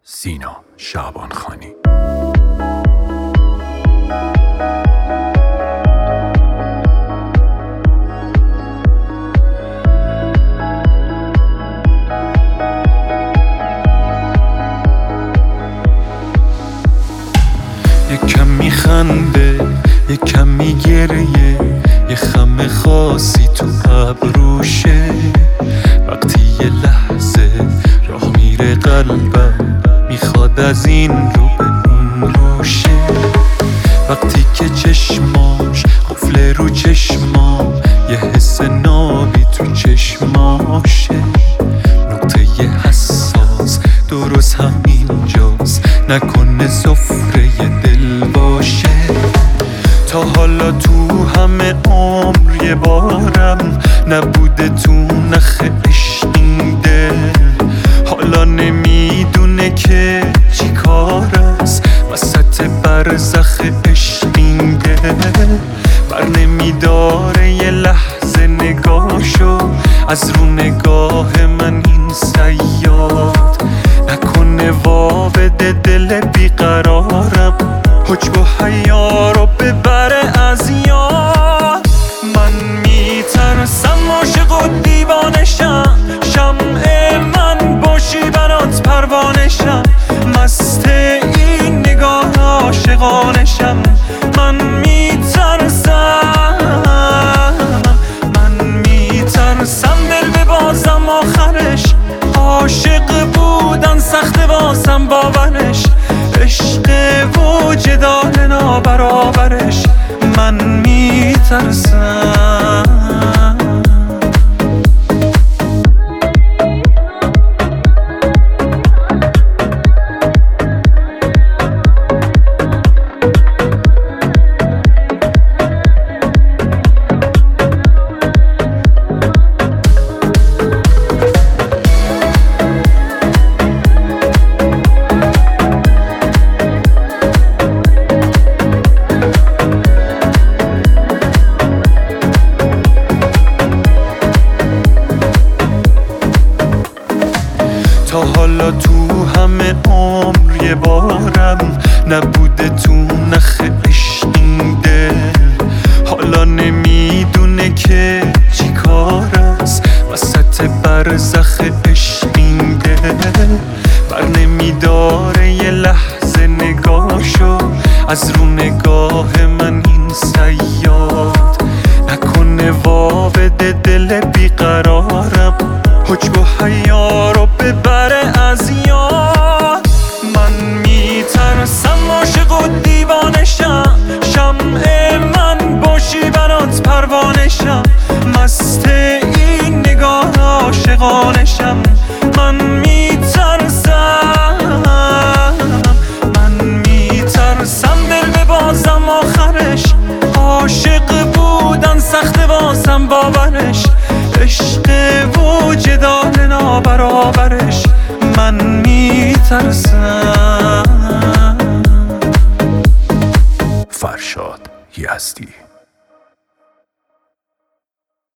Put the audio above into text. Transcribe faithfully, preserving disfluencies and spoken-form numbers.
سینا شعبانخانی. یکم میخنده یکم میگریه، یه خم خاصی تو ابروشه. وقتی یه لحظه راه میره قلبم، میخواد از این رو به اون روشه. وقتی که چشماش قفل رو چشمام، یه حس نابی تو چشماشه. نقطه حساس درست همینجاست، نکنه سفره دل باشه. تا حالا تو همه عمر یه بارم نبوده تو نخ عشق این دل. حالا نمیدونه که چی کار است وسط برزخ عشق این دل. بر نمیداره یه لحظه نگاهشو از رو نگاه من این صیاد. نکنه وا بده دل بیقرارم، حجب و حیا رو ببره از یاد. من میترسم عاشق و دیوانشم، شمع من باشی برات پروانشم. مست این نگاه عاشقانشم. من میترسم من میترسم دل ببازم آخرش. عاشق بودن سخت واسم باورش، عشق و جدال نابرابرش. من میترسم تا حالا تو همه عمر یه بارم نبوده تو نخ عشق این دل. حالا نمیدونه که چی کار است وسط برزخ عشق این دل. بر نمیداره یه لحظه نگاهشو از رو نگاه من این صیاد. نکنه وا بده دل بیقرارم، حجب و حیا رو ببره از یاد. من میترسم عاشق و دیوانشم، شمع من باشی برات پروانشم. مست این نگاه عاشقانشم. من میترسم من میترسم دل ببازم آخرش. عاشق بودن سخت واسم باورش، عشق و جدال نابرابرش. من میترسم